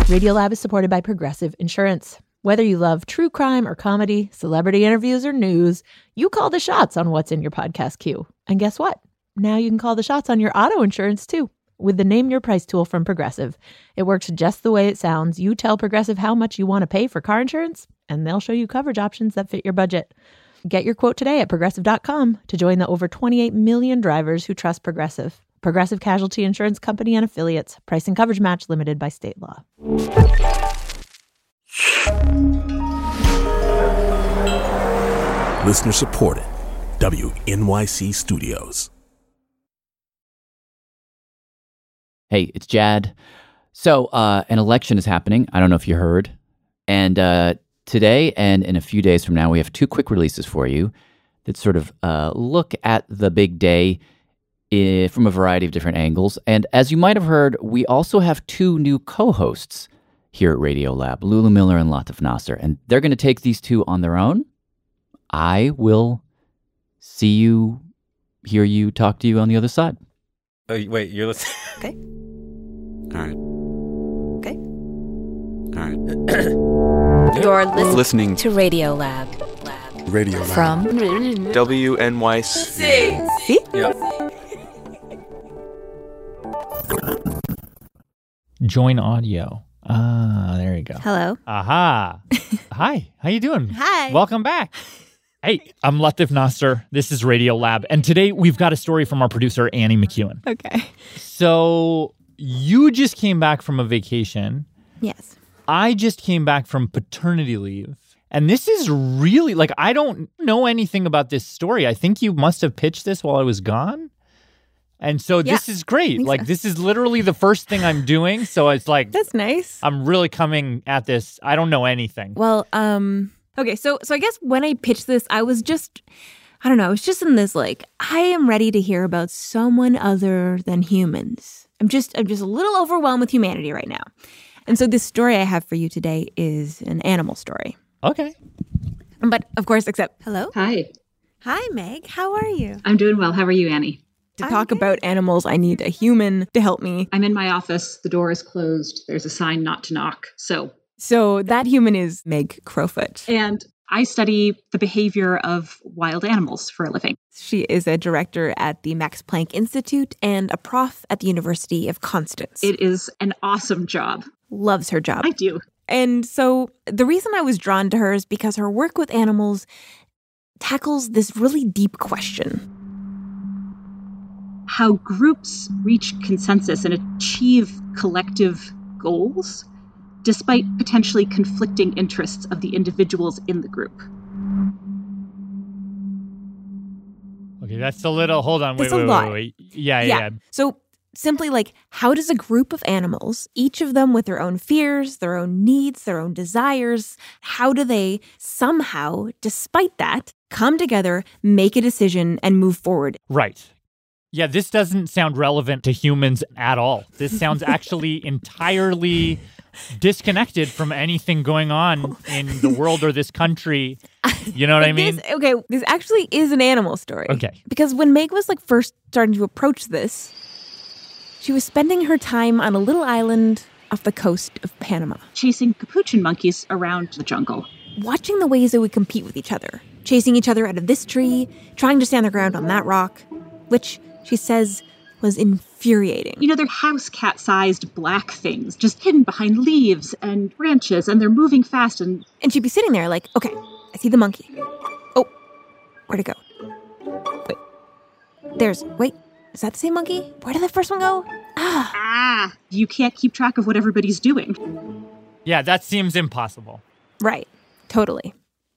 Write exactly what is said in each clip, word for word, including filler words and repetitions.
Radiolab is supported by Progressive Insurance. Whether you love true crime or comedy, celebrity interviews or news, you call the shots on what's in your podcast queue. And guess what? Now you can call the shots on your auto insurance too with the Name Your Price tool from Progressive. It works just the way it sounds. You tell Progressive how much you want to pay for car insurance, and they'll show you coverage options that fit your budget. Get your quote today at progressive dot com to join the over twenty-eight million drivers who trust Progressive. Progressive Casualty Insurance Company and Affiliates. Price and coverage match limited by state law. Listener supported. W N Y C Studios. Hey, it's Jad. So, uh, an election is happening. I don't know if you heard. And uh, today and in a few days from now, we have two quick releases for you that sort of uh, look at the big day I- from a variety of different angles. And as you might have heard, we also have two new co-hosts here at Radiolab, Lulu Miller and Latif Nasser. And they're going to take these two on their own. I will see you, hear you, talk to you on the other side. Oh, wait, you're listening? Okay. All right. Okay. All right. You're listening, Listening to Radiolab. Lab. Radio Lab. From W N Y C. See? Yeah. Join audio. Ah, there you go. Hello. Aha. Hi. How you doing? Hi. Welcome back. Hey, I'm Latif Nasser. This is Radiolab. And today we've got a story from our producer, Annie McEwen. Okay. So you just came back from a vacation. Yes. I just came back from paternity leave. And this is really, like, I don't know anything about this story. I think you must have pitched this while I was gone. And so Yeah, this is great. Like, so. this is literally the first thing I'm doing. So it's like, That's nice. I'm really coming at this. I don't know anything. Well, um, okay, so so I guess when I pitched this, I was just, I don't know, I was just in this like, I am ready to hear about someone other than humans. I'm just, I'm just a little overwhelmed with humanity right now. And so this story I have for you today is an animal story. Okay. But of course, except, hello? Hi, Hi, Meg. How are you? I'm doing well. How are you, Annie? To I'm talk good. about animals, I need a human to help me. I'm in my office. The door is closed. There's a sign not to knock. So, So that human is Meg Crowfoot. and I study the behavior of wild animals for a living. She is a director at the Max Planck Institute and a prof at the University of Constance. It is an awesome job. Loves her job. I do. And so the reason I was drawn to her is because her work with animals tackles this really deep question. How groups reach consensus and achieve collective goals despite potentially conflicting interests of the individuals in the group. Okay, that's a little, hold on. Wait, It's a wait, wait, lot. wait, wait. Yeah, yeah, yeah. So simply like, how does a group of animals, each of them with their own fears, their own needs, their own desires, how do they somehow, despite that, come together, make a decision, and move forward? Right. Yeah, this doesn't sound relevant to humans at all. This sounds actually entirely disconnected from anything going on in the world or this country. You know what I mean? This, okay, this actually is an animal story. Okay. Because when Meg was like first starting to approach this, she was spending her time on a little island off the coast of Panama, Chasing capuchin monkeys around the jungle. watching the ways that we compete with each other, chasing each other out of this tree, trying to stand their ground on that rock, which she says was infuriating. You know, they're house cat-sized black things just hidden behind leaves and branches, and they're moving fast and And she'd be sitting there like, okay, I see the monkey. Oh, where'd it go? Wait, there's, wait, is that the same monkey? Where did the first one go? Ah, ah, you can't keep track of what everybody's doing. Yeah, that seems impossible. right, totally.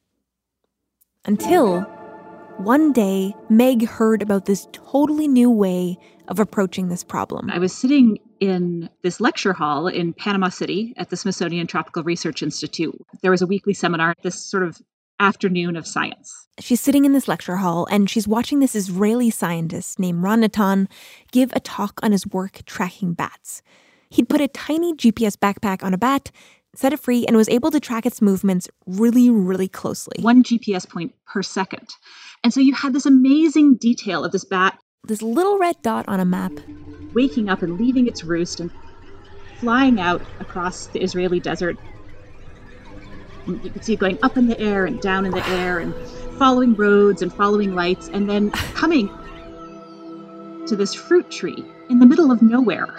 Until one day, Meg heard about this totally new way of approaching this problem. I was sitting in this lecture hall in Panama City at the Smithsonian Tropical Research Institute. There was a weekly seminar, this sort of afternoon of science. She's sitting in this lecture hall and she's watching this Israeli scientist named Ron Natan give a talk on his work tracking bats. He'd put a tiny G P S backpack on a bat, set it free, and was able to track its movements really, really closely. One G P S point per second. And so you had this amazing detail of this bat This little red dot on a map. waking up and leaving its roost and flying out across the Israeli desert. And you can see it going up in the air and down in the air and following roads and following lights, and then coming to this fruit tree in the middle of nowhere.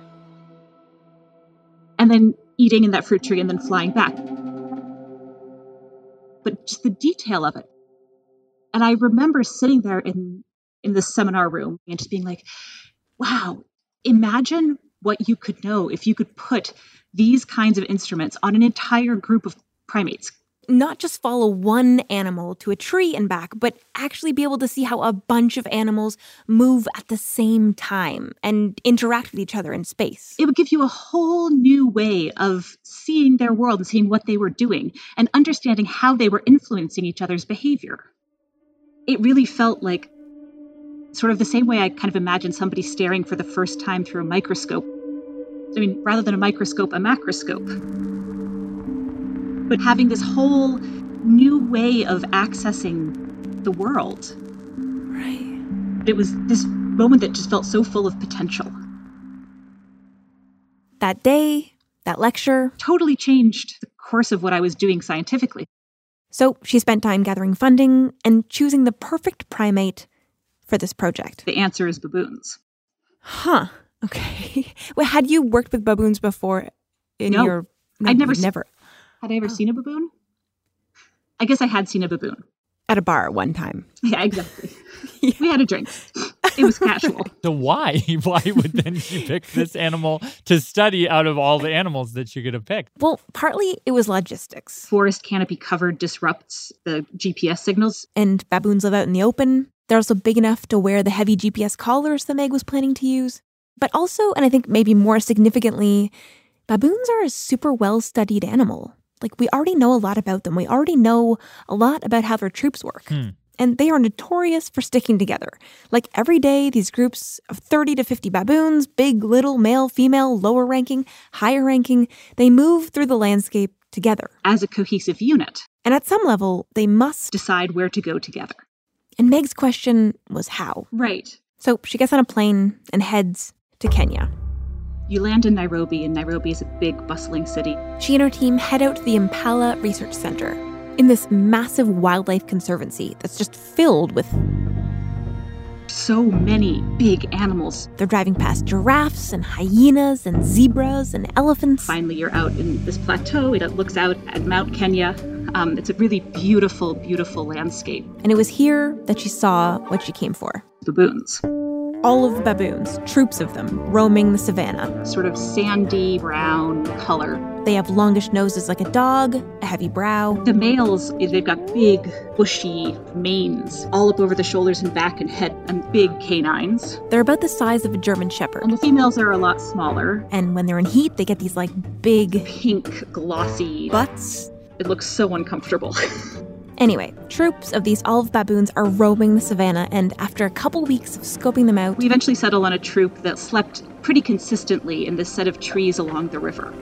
And then eating in that fruit tree and then flying back. But just the detail of it. And I remember sitting there in, in the seminar room and just being like, wow, imagine what you could know if you could put these kinds of instruments on an entire group of primates. Not just follow one animal to a tree and back, but actually be able to see how a bunch of animals move at the same time and interact with each other in space. It would give you a whole new way of seeing their world and seeing what they were doing and understanding how they were influencing each other's behavior. It really felt like sort of the same way I kind of imagine somebody staring for the first time through a microscope. I mean, rather than a microscope, a macroscope. But having this whole new way of accessing the world. Right. It was this moment that just felt so full of potential. That day, that lecture, totally changed the course of what I was doing scientifically. So she spent time gathering funding and choosing the perfect primate for this project. The answer is baboons. Huh. Okay. Well, had you worked with baboons before in no, your... No, I'd never... never. Had I ever oh. seen a baboon? I guess I had seen a baboon. At a bar one time. Yeah, exactly. Yeah. We had a drink. It was casual. So why? Why would then she pick this animal to study out of all the animals that she could have picked? Well, partly it was logistics. Forest canopy cover disrupts the G P S signals. And baboons live out in the open. They're also big enough to wear the heavy G P S collars that Meg was planning to use. But also, and I think maybe more significantly, baboons are a super well-studied animal. Like, we already know a lot about them. We already know a lot about how their troops work. Hmm. And they are notorious for sticking together. Like, every day, these groups of thirty to fifty baboons, big, little, male, female, lower ranking, higher ranking, they move through the landscape together. As a cohesive unit. And at some level, they must decide where to go together. And Meg's question was how. Right. So she gets on a plane and heads to Kenya. You land in Nairobi, and Nairobi is a big, bustling city. She and her team head out to the Impala Research Center in this massive wildlife conservancy that's just filled with so many big animals. They're driving past giraffes and hyenas and zebras and elephants. Finally, you're out in this plateau that looks out at Mount Kenya. Um, it's a really beautiful, beautiful landscape. And it was here that she saw what she came for. Baboons. All of the baboons, troops of them, roaming the savannah. Sort of sandy brown color. They have longish noses like a dog, a heavy brow. The males, they've got big, bushy manes all up over the shoulders and back and head, and big canines. They're about the size of a German shepherd. And the females are a lot smaller. And when they're in heat, they get these, like, big... pink, glossy... butts. It looks so uncomfortable. Anyway, troops of these olive baboons are roaming the savannah, and after a couple weeks of scoping them out... we eventually settle on a troop that slept pretty consistently in this set of trees along the river.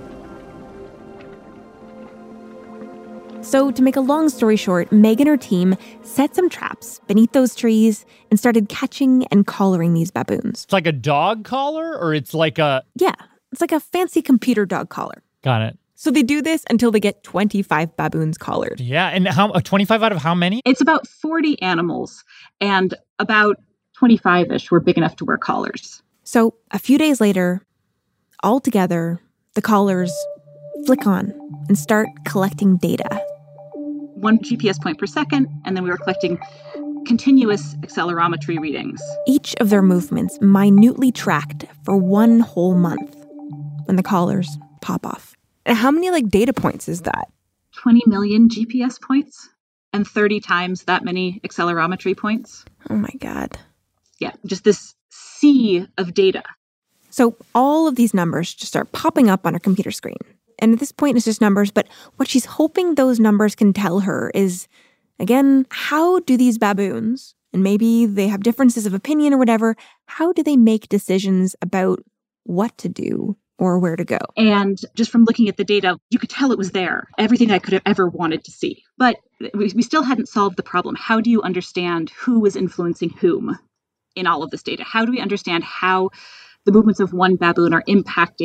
So, to make a long story short, Meg and her team set some traps beneath those trees and started catching and collaring these baboons. It's like a dog collar, or it's like a... Yeah, it's like a fancy computer dog collar. Got it. So they do this until they get twenty-five baboons collared. Yeah, and how uh, twenty-five out of how many? It's about forty animals, and about twenty-five-ish were big enough to wear collars. So a few days later, all together, the collars flick on and start collecting data. One G P S point per second, and then we were collecting continuous accelerometry readings. Each of their movements minutely tracked for one whole month when the collars pop off. And how many, like, data points is that? twenty million G P S points and thirty times that many accelerometry points. Oh, my God. Yeah, just this sea of data. So all of these numbers just start popping up on her computer screen. And at this point, it's just numbers. But what she's hoping those numbers can tell her is, again, how do these baboons, and maybe they have differences of opinion or whatever, how do they make decisions about what to do or where to go? And just from looking at the data, you could tell it was there. Everything I could have ever wanted to see. But we, we still hadn't solved the problem. How do you understand who was influencing whom in all of this data? How do we understand how the movements of one baboon are impacting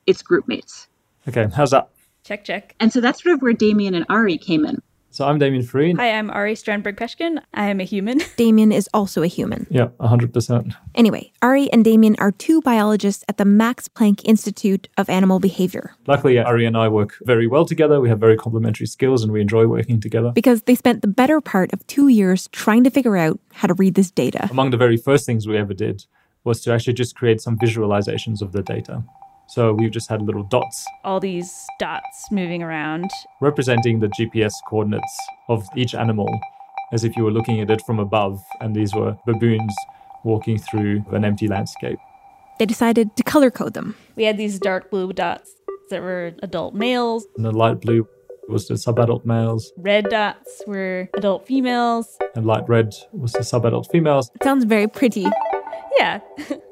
its group mates. Okay, how's that? Check, check. And so that's sort of where Damien and Ari came in. So I'm Damien Free. Hi, I'm Ari Strandberg-Peshkin. I am a human. Damien is also a human. Yeah, one hundred percent. Anyway, Ari and Damien are two biologists at the Max Planck Institute of Animal Behavior. Luckily, Ari and I work very well together. We have very complementary skills and we enjoy working together. Because they spent the better part of two years trying to figure out how to read this data. Among the very first things we ever did was to actually just create some visualizations of the data. So we've just had little dots. All these dots moving around. Representing the G P S coordinates of each animal as if you were looking at it from above. And these were baboons walking through an empty landscape. They decided to color code them. We had these dark blue dots that were adult males. And the light blue was the subadult males. Red dots were adult females. And light red was the subadult females. It sounds very pretty. Yeah.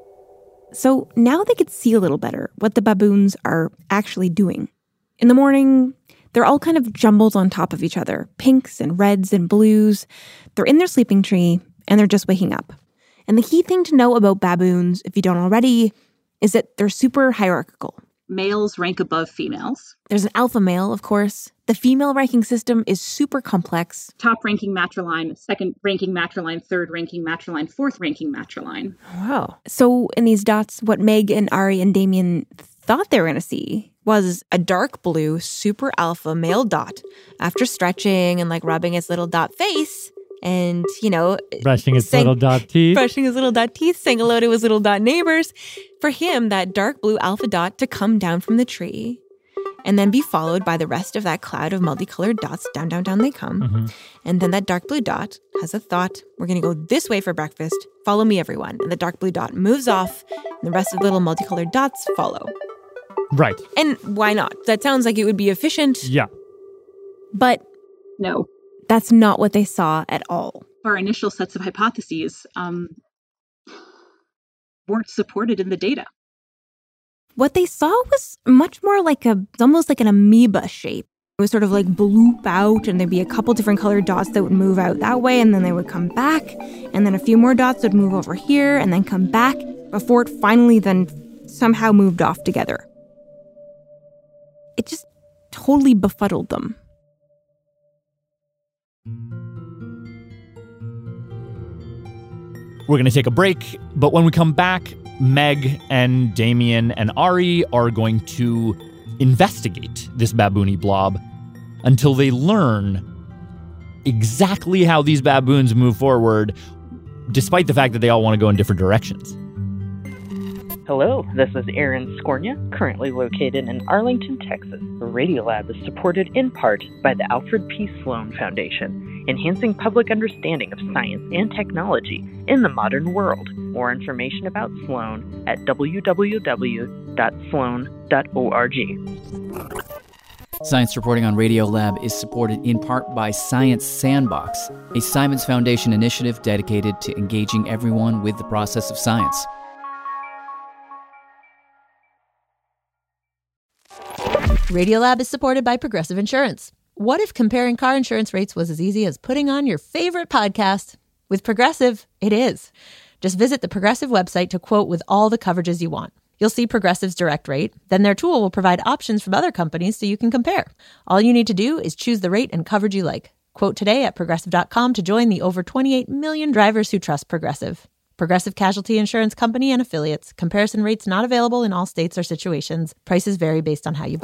So now they could see a little better what the baboons are actually doing. In the morning, they're all kind of jumbled on top of each other, pinks and reds and blues. They're in their sleeping tree, and they're just waking up. And the key thing to know about baboons, if you don't already, is that they're super hierarchical. Males rank above females. There's an alpha male, of course. The female ranking system is super complex. Top-ranking matriline, second-ranking matriline, third-ranking matriline, fourth-ranking matriline. Wow. So in these dots, what Meg and Ari and Damien thought they were going to see was a dark blue, super alpha male dot. After stretching and like rubbing its little dot face and, you know... Brushing its sang- little dot teeth. Brushing his little dot teeth, saying hello to his little dot neighbors. For him, that dark blue alpha dot to come down from the tree and then be followed by the rest of that cloud of multicolored dots. Down, down, down they come. Mm-hmm. And then that dark blue dot has a thought. We're going to go this way for breakfast. Follow me, everyone. And the dark blue dot moves off and the rest of the little multicolored dots follow. Right. And why not? That sounds like it would be efficient. Yeah. But no, that's not what they saw at all. Our initial sets of hypotheses um, weren't supported in the data. What they saw was much more like a, almost like an amoeba shape. It was sort of like bloop out, and there'd be a couple different colored dots that would move out that way, and then they would come back, and then a few more dots would move over here, and then come back, before it finally then somehow moved off together. It just totally befuddled them. We're going to take a break, but when we come back, Meg and Damien and Ari are going to investigate this baboony blob until they learn exactly how these baboons move forward, despite the fact that they all want to go in different directions. Hello, this is Aaron Skornia, currently located in Arlington, Texas. Radiolab is supported in part by the Alfred P. Sloan Foundation, enhancing public understanding of science and technology in the modern world. More information about Sloan at w w w dot sloan dot org. Science reporting on Radiolab is supported in part by Science Sandbox, a Simons Foundation initiative dedicated to engaging everyone with the process of science. Radiolab is supported by Progressive Insurance. What if comparing car insurance rates was as easy as putting on your favorite podcast? With Progressive, it is. Just visit the Progressive website to quote with all the coverages you want. You'll see Progressive's direct rate. Then their tool will provide options from other companies so you can compare. All you need to do is choose the rate and coverage you like. Quote today at progressive dot com to join the over twenty-eight million drivers who trust Progressive. Progressive Casualty Insurance Company and Affiliates. Comparison rates not available in all states or situations. Prices vary based on how you buy.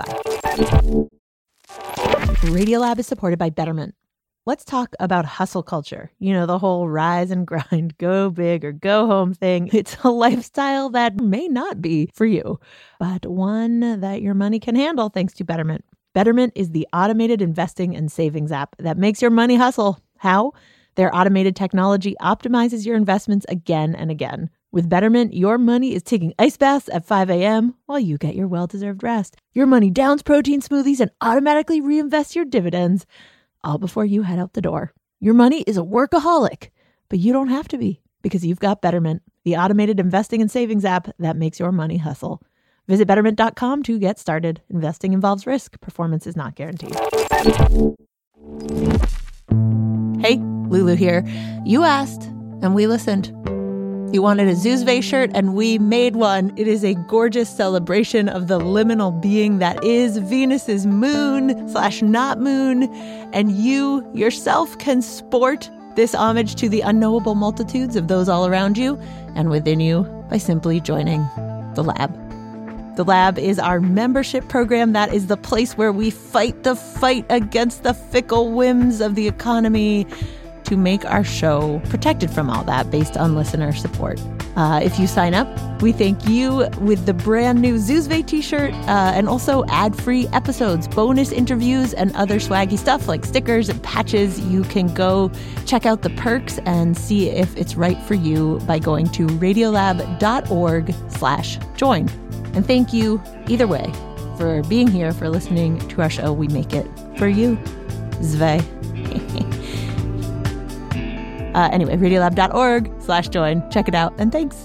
Radiolab is supported by Betterment. Let's talk about hustle culture. You know, the whole rise and grind, go big or go home thing. It's a lifestyle that may not be for you, but one that your money can handle thanks to Betterment. Betterment is the automated investing and savings app that makes your money hustle. How? Their automated technology optimizes your investments again and again. With Betterment, your money is taking ice baths at five a.m. while you get your well-deserved rest. Your money downs protein smoothies and automatically reinvests your dividends, all before you head out the door. Your money is a workaholic, but you don't have to be because you've got Betterment, the automated investing and savings app that makes your money hustle. Visit betterment dot com to get started. Investing involves risk. Performance is not guaranteed. Hey, Lulu here. You asked, and we listened. You wanted a Zoozve shirt, and we made one. It is a gorgeous celebration of the liminal being that is Venus's moon slash not moon. And you yourself can sport this homage to the unknowable multitudes of those all around you and within you by simply joining the lab. The Lab is our membership program. That is the place where we fight the fight against the fickle whims of the economy to make our show protected from all that based on listener support. Uh, if you sign up, we thank you with the brand new Zoozve t-shirt uh, and also ad-free episodes, bonus interviews, and other swaggy stuff like stickers and patches. You can go check out the perks and see if it's right for you by going to radiolab.org slash join. And thank you, either way, for being here, for listening to our show. We make it for you. Zve. uh, anyway, radiolab.org slash join. Check it out, and thanks.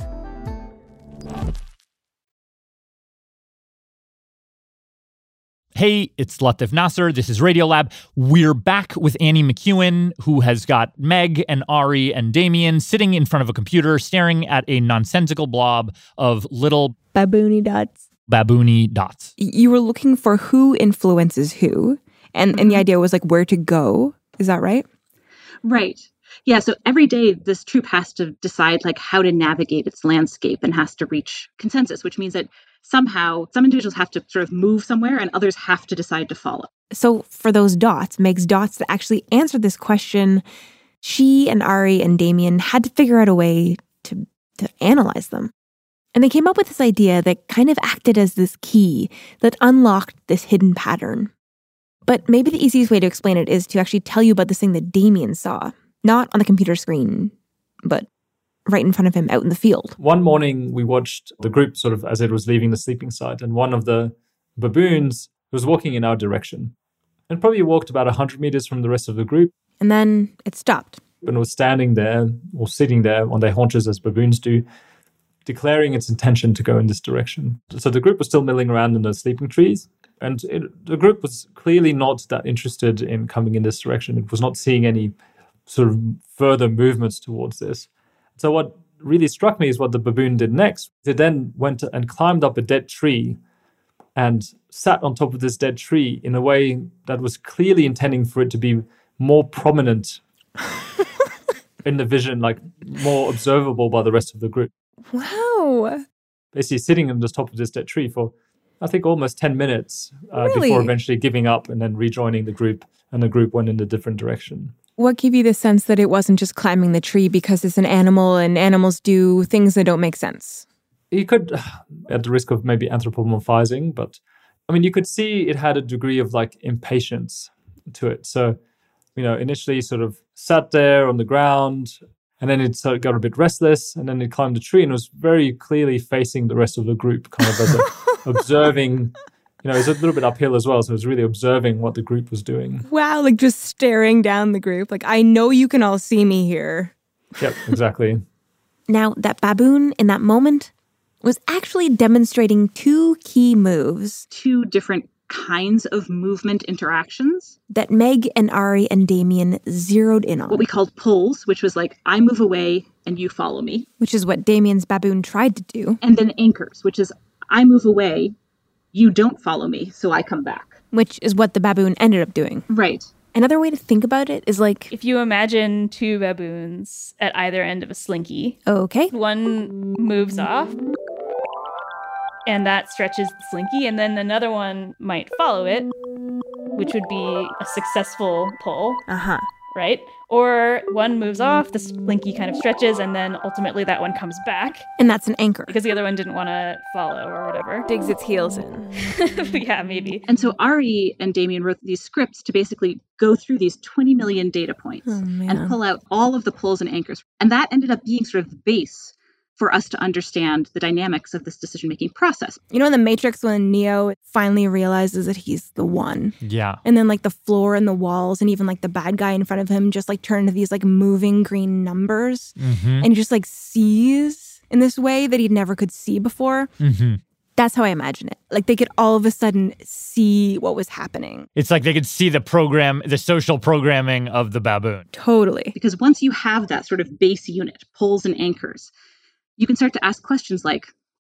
Hey, it's Latif Nasser. This is Radiolab. We're back with Annie McEwen, who has got Meg and Ari and Damien sitting in front of a computer staring at a nonsensical blob of little baboony dots. Baboony dots. You were looking for who influences who, and, mm-hmm. and the idea was like where to go. Is that right? Right. Yeah, so every day this troop has to decide like how to navigate its landscape and has to reach consensus, which means that somehow some individuals have to sort of move somewhere and others have to decide to follow. So for those dots, Meg's dots, to actually answer this question, she and Ari and Damien had to figure out a way to, to analyze them. And they came up with this idea that kind of acted as this key that unlocked this hidden pattern. But maybe the easiest way to explain it is to actually tell you about this thing that Damien saw. Not on the computer screen, but right in front of him out in the field. One morning, we watched the group sort of as it was leaving the sleeping site, and one of the baboons was walking in our direction and probably walked about one hundred meters from the rest of the group. And then it stopped. And was standing there, or sitting there on their haunches as baboons do, declaring its intention to go in this direction. So the group was still milling around in the sleeping trees, and it, the group was clearly not that interested in coming in this direction. It was not seeing any sort of further movements towards this. So what really struck me is what the baboon did next. It then went and climbed up a dead tree and sat on top of this dead tree in a way that was clearly intending for it to be more prominent in the vision, like more observable by the rest of the group. Wow. Basically sitting on the top of this dead tree for, I think, almost ten minutes uh, really? before eventually giving up and then rejoining the group, and the group went in a different direction. What gave you the sense that it wasn't just climbing the tree because it's an animal and animals do things that don't make sense? You could, at the risk of maybe anthropomorphizing, but I mean, you could see it had a degree of like impatience to it. So, you know, initially sort of sat there on the ground, and then it sort of got a bit restless, and then it climbed the tree and was very clearly facing the rest of the group, kind of as a, observing. You know, it was a little bit uphill as well, so it was really observing what the group was doing. Wow, like just staring down the group. Like, I know you can all see me here. Yep, exactly. Now, that baboon in that moment was actually demonstrating two key moves. Two different kinds of movement interactions. That Meg and Ari and Damien zeroed in on. What we called pulls, which was like, I move away and you follow me. Which is what Damien's baboon tried to do. And then anchors, which is, I move away, you don't follow me, so I come back. Which is what the baboon ended up doing. Right. Another way to think about it is like... if you imagine two baboons at either end of a slinky. Okay. One moves off, and that stretches the slinky, and then another one might follow it, which would be a successful pull. Uh-huh. Right? Or one moves off, the slinky kind of stretches, and then ultimately that one comes back. And that's an anchor. Because the other one didn't want to follow or whatever. Digs its heels in. Yeah, maybe. And so Ari and Damien wrote these scripts to basically go through these twenty million data points oh, and pull out all of the pulls and anchors. And that ended up being sort of the base for us to understand the dynamics of this decision-making process. You know in The Matrix when Neo finally realizes that he's the one? Yeah. And then like the floor and the walls and even like the bad guy in front of him just like turn into these like moving green numbers. Mm-hmm. And he just like sees in this way that he never could see before. Mm-hmm. That's how I imagine it. Like they could all of a sudden see what was happening. It's like they could see the program, the social programming of the baboon. Totally. Because once you have that sort of base unit, pulls and anchors, you can start to ask questions like,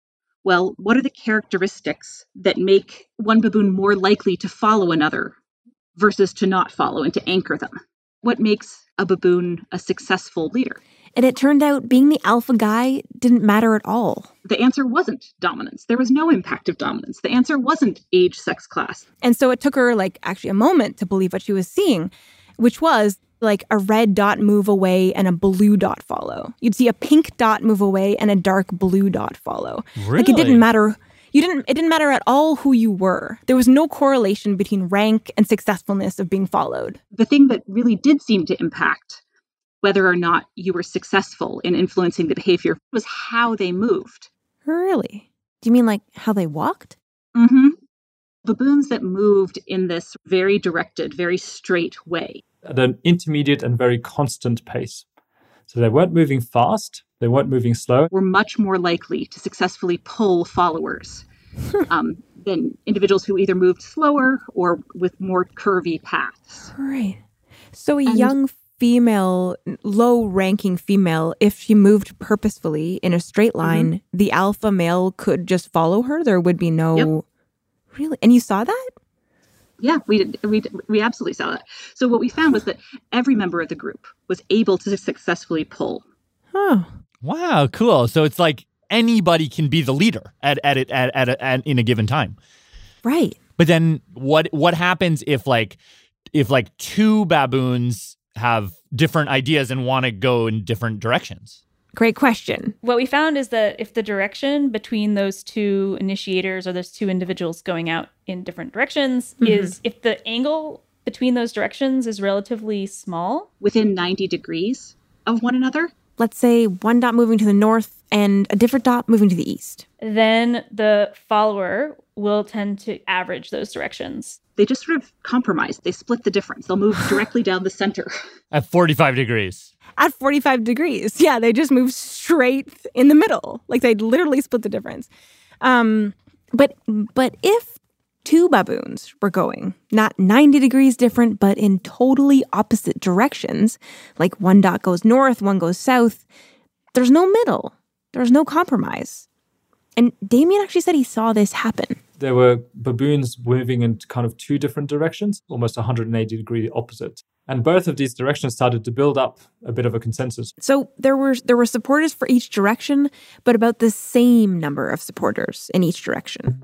well, what are the characteristics that make one baboon more likely to follow another versus to not follow and to anchor them? What makes a baboon a successful leader? And it turned out being the alpha guy didn't matter at all. The answer wasn't dominance. There was no impact of dominance. The answer wasn't age, sex, class. And so it took her like actually a moment to believe what she was seeing, which was like a red dot move away and a blue dot follow. You'd see a pink dot move away and a dark blue dot follow. Really? Like it didn't matter. You didn't. It didn't matter at all who you were. There was no correlation between rank and successfulness of being followed. The thing that really did seem to impact whether or not you were successful in influencing the behavior was how they moved. Really? Do you mean like how they walked? Mm-hmm. Baboons that moved in this very directed, very straight way. At an intermediate and very constant pace. So they weren't moving fast, they weren't moving slow. Were much more likely to successfully pull followers um, than individuals who either moved slower or with more curvy paths. Right. So a And- young female, low-ranking female, if she moved purposefully in a straight line, mm-hmm. the alpha male could just follow her? There would be no... Yep. Really? And you saw that? Yeah, we did, we we absolutely saw that. So what we found was that every member of the group was able to successfully pull. Oh, wow, cool. So it's like anybody can be the leader at at it at, at, at in a given time. Right. But then what what happens if like if like two baboons have different ideas and want to go in different directions? Great question. What we found is that if the direction between those two initiators or those two individuals going out in different directions mm-hmm. is if the angle between those directions is relatively small. Within ninety degrees of one another. Let's say one dot moving to the north and a different dot moving to the east. Then the follower will tend to average those directions. They just sort of compromise. They split the difference. They'll move directly down the center. At forty-five degrees. At forty-five degrees. Yeah, they just move straight in the middle. Like they literally split the difference. Um, but but if two baboons were going, not ninety degrees different, but in totally opposite directions, like one dot goes north, one goes south, there's no middle. There's no compromise. And Damien actually said he saw this happen. There were baboons moving in kind of two different directions, almost one hundred eighty degree opposite. And both of these directions started to build up a bit of a consensus. So there were there were supporters for each direction, but about the same number of supporters in each direction.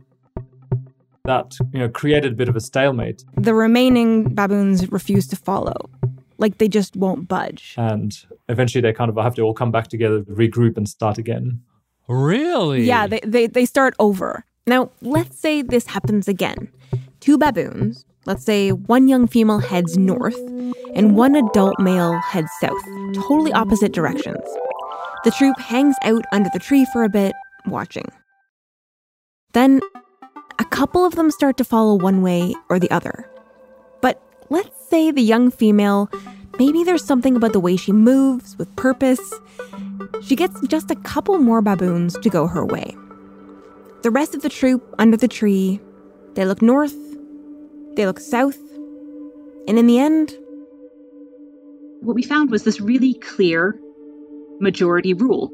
That, you know, created a bit of a stalemate. The remaining baboons refused to follow. Like they just won't budge. And eventually they kind of have to all come back together, regroup and start again. Really? Yeah, they, they, they start over. Now, let's say this happens again. Two baboons, let's say one young female heads north and one adult male heads south, totally opposite directions. The troop hangs out under the tree for a bit, watching. Then, a couple of them start to follow one way or the other. But let's say the young female, maybe there's something about the way she moves with purpose. She gets just a couple more baboons to go her way. The rest of the troop under the tree, they look north, they look south, and in the end... What we found was this really clear majority rule.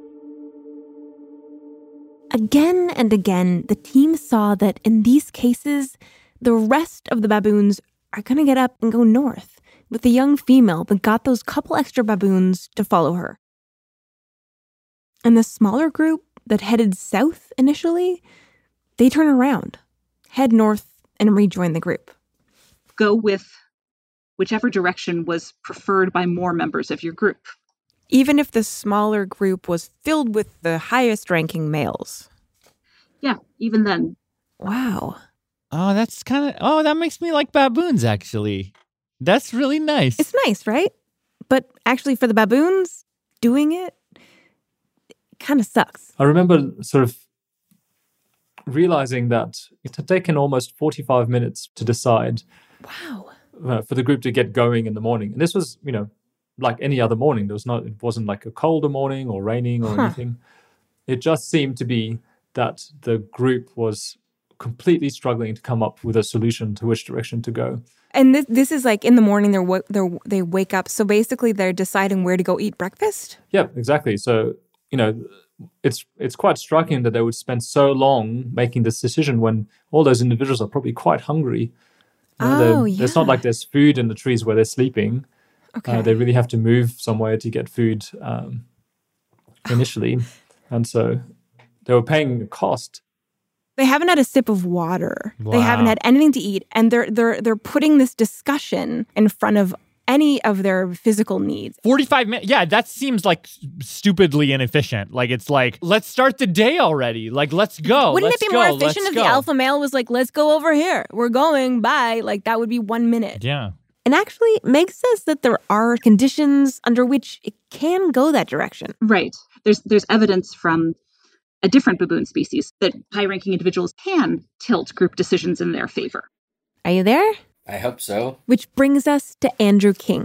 Again and again, the team saw that in these cases, the rest of the baboons are going to get up and go north, with the young female that got those couple extra baboons to follow her. And the smaller group that headed south initially, they turn around, head north, and rejoin the group. Go with whichever direction was preferred by more members of your group. Even if the smaller group was filled with the highest ranking males. Yeah, even then. Wow. Oh, that's kind of, oh, that makes me like baboons, actually. That's really nice. It's nice, right? But actually for the baboons, doing it, kind of sucks. I remember sort of realizing that it had taken almost forty-five minutes to decide wow. uh, for the group to get going in the morning. And this was, you know, like any other morning. There was not, it wasn't like a colder morning or raining or huh. anything. It just seemed to be that the group was completely struggling to come up with a solution to which direction to go. And this this is like in the morning they're, they're they wake up. So basically they're deciding where to go eat breakfast? Yeah, exactly. So, you know, it's it's quite striking that they would spend so long making this decision when all those individuals are probably quite hungry. You know, Oh, It's not yeah. like there's food in the trees where they're sleeping. Okay. Uh, they really have to move somewhere to get food um, initially. And so they were paying a cost. They haven't had a sip of water. They haven't Wow. had anything to eat, and they're they're they're putting this discussion in front of any of their physical needs. forty-five minutes. Yeah, that seems like s- stupidly inefficient. Like, it's like, let's start the day already. Like, let's go. Wouldn't let's it be go, more let's efficient if the go. alpha male was like, "Let's go over here. We're going. Bye." Like that would be one minute. Yeah. And actually, Meg says that there are conditions under which it can go that direction. Right. There's there's evidence from a different baboon species that high-ranking individuals can tilt group decisions in their favor. Are you there? I hope so. Which brings us to Andrew King.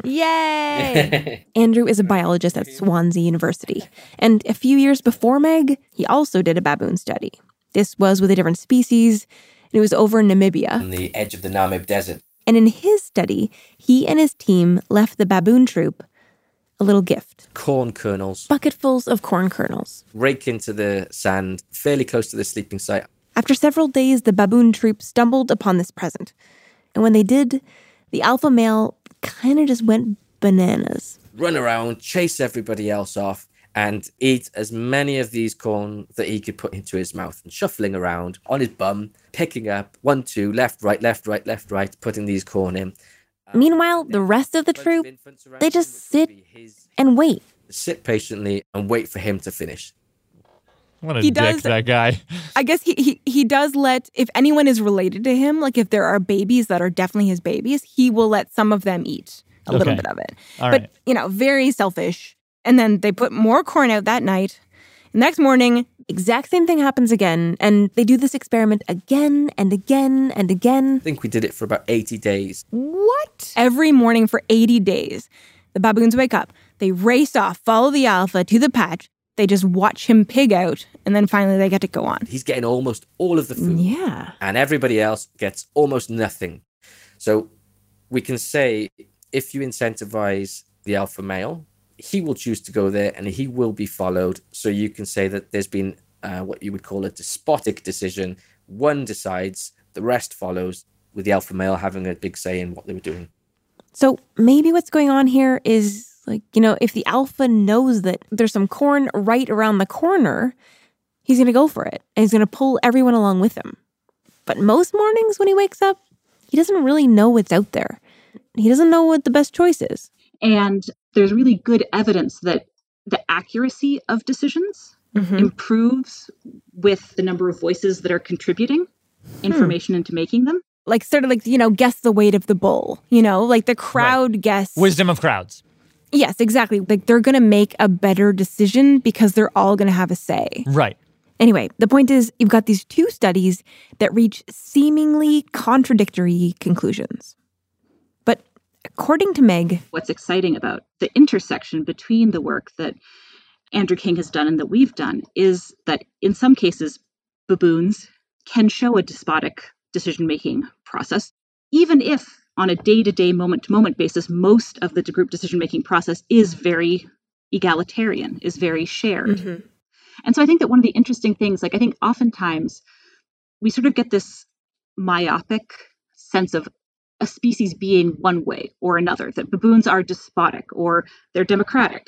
Yay! Andrew is a biologist at Swansea University. And a few years before Meg, he also did a baboon study. This was with a different species, and it was over in Namibia. On the edge of the Namib Desert. And in his study, he and his team left the baboon troop a little gift. Corn kernels. Bucketfuls of corn kernels. Rake into the sand, fairly close to the sleeping site. After several days, the baboon troop stumbled upon this present. And when they did, the alpha male kind of just went bananas. Run around, chase everybody else off, and eat as many of these corn that he could put into his mouth. And shuffling around on his bum, picking up one, two, left, right, left, right, left, right, putting these corn in. Meanwhile, the rest of the troop, they just sit and wait. Sit patiently and wait for him to finish. What a He dick, does- that guy. I guess he, he he does let, if anyone is related to him, like if there are babies that are definitely his babies, he will let some of them eat a little Okay. bit of it. All but, right. you know, very selfish. And then they put more corn out that night. The next morning, exact same thing happens again. And they do this experiment again and again and again. I think we did it for about eighty days. What? Every morning for eighty days. The baboons wake up. They race off, follow the alpha to the patch. They just watch him pig out. And then finally they get to go on. He's getting almost all of the food. Yeah. And everybody else gets almost nothing. So we can say if you incentivize the alpha male, he will choose to go there and he will be followed. So you can say that there's been uh, what you would call a despotic decision. One decides, the rest follows, with the alpha male having a big say in what they were doing. So maybe what's going on here is like, you know, if the alpha knows that there's some corn right around the corner, he's going to go for it. And he's going to pull everyone along with him. But most mornings when he wakes up, he doesn't really know what's out there. He doesn't know what the best choice is. And there's really good evidence that the accuracy of decisions Mhm. improves with the number of voices that are contributing information into making them. Like sort of like, you know, guess the weight of the bull, you know, like the crowd guess. Wisdom of crowds. Yes, exactly. Like they're going to make a better decision because they're all going to have a say. Right. Anyway, the point is you've got these two studies that reach seemingly contradictory conclusions. But according to Meg, What's exciting about the intersection between the work that Andrew King has done and that we've done is that in some cases, baboons can show a despotic decision-making process, even if on a day-to-day, moment-to-moment basis, most of the group decision-making process is very egalitarian, is very shared. And so I think that one of the interesting things, like I think oftentimes we sort of get this myopic sense of a species being one way or another, that baboons are despotic or they're democratic.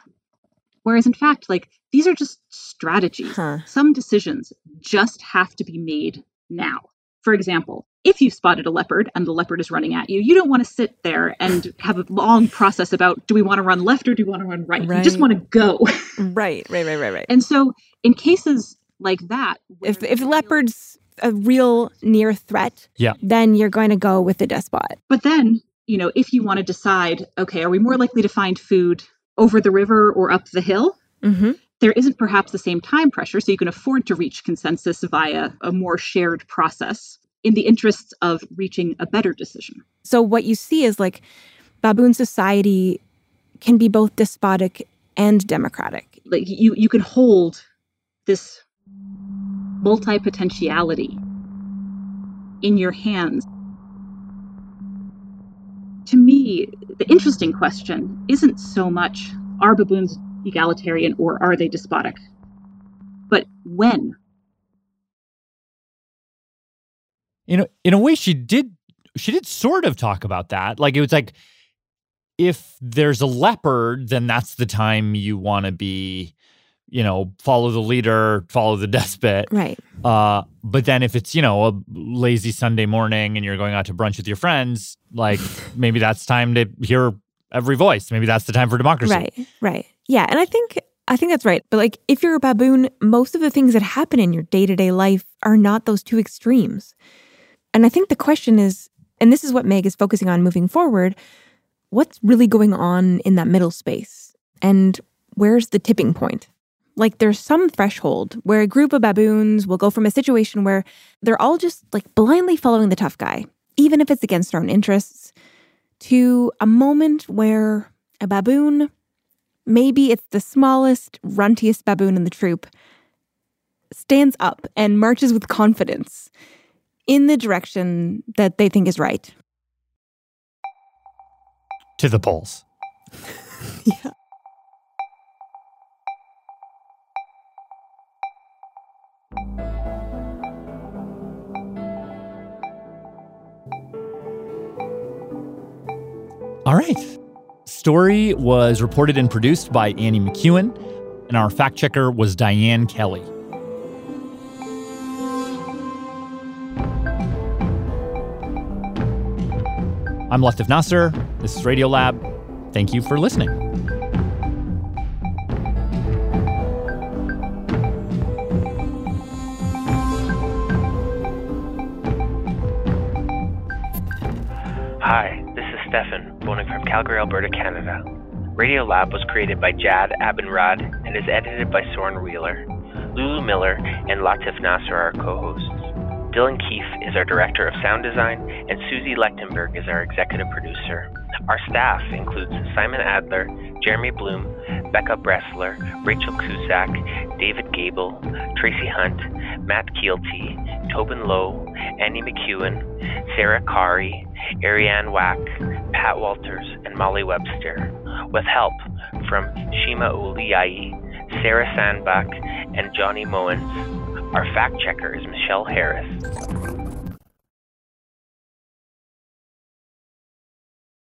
Whereas in fact, like these are just strategies. Some decisions just have to be made now. For example, if you've spotted a leopard and the leopard is running at you, you don't want to sit there and have a long process about, do we want to run left or do we want to run right? You just Right. want to go. right, right, right, right, right. And so in cases like that, If if the leopard's a real near threat, Yeah. then you're going to go with the despot. but then, you know, if you want to decide, okay, are we more likely to find food over the river or up the hill? Mm-hmm. There isn't perhaps the same time pressure, so you can afford to reach consensus via a more shared process in the interests of reaching a better decision. So what you see is like baboon society can be both despotic and democratic. Like you, you can hold this multi-potentiality in your hands. To me, the interesting question isn't so much, are baboons egalitarian or are they despotic? but when? In a, in a way, she did she did sort of talk about that. Like, it was like, if there's a leopard, then that's the time you want to be, you know, follow the leader, follow the despot. Right. Uh, but then if it's, you know, a lazy Sunday morning and you're going out to brunch with your friends, like, maybe that's time to hear every voice. Maybe that's the time for democracy. Right, right. Yeah, and I think I think that's right. But like, if you're a baboon, most of the things that happen in your day-to-day life are not those two extremes. And I think the question is, and this is what Meg is focusing on moving forward, what's really going on in that middle space? And where's the tipping point? Like, there's some threshold where a group of baboons will go from a situation where they're all just like blindly following the tough guy, even if it's against their own interests, to a moment where a baboon, maybe it's the smallest, runtiest baboon in the troop, stands up and marches with confidence in the direction that they think is right. To the polls. Yeah. All right. Story was reported and produced by Annie McEwen, and our fact checker was Diane Kelly. I'm Latif Nasser. This is Radiolab. Thank you for listening. Hi, this is Stefan, phoning from Calgary, Alberta, Canada. Radiolab was created by Jad Abinrad and is edited by Soren Wheeler. Lulu Miller and Latif Nasser are our co-hosts. Dylan Keefe is our director of sound design, and Susie Lechtenberg is our executive producer. Our staff includes Simon Adler, Jeremy Bloom, Becca Bressler, Rachel Cusack, David Gable, Tracy Hunt, Matt Keelty, Tobin Lowe, Annie McEwen, Sarah Kari, Ariane Wack, Pat Walters, and Molly Webster, with help from Shima Uliai, Sarah Sandbach, and Johnny Moens. Our fact checker is Michelle Harris.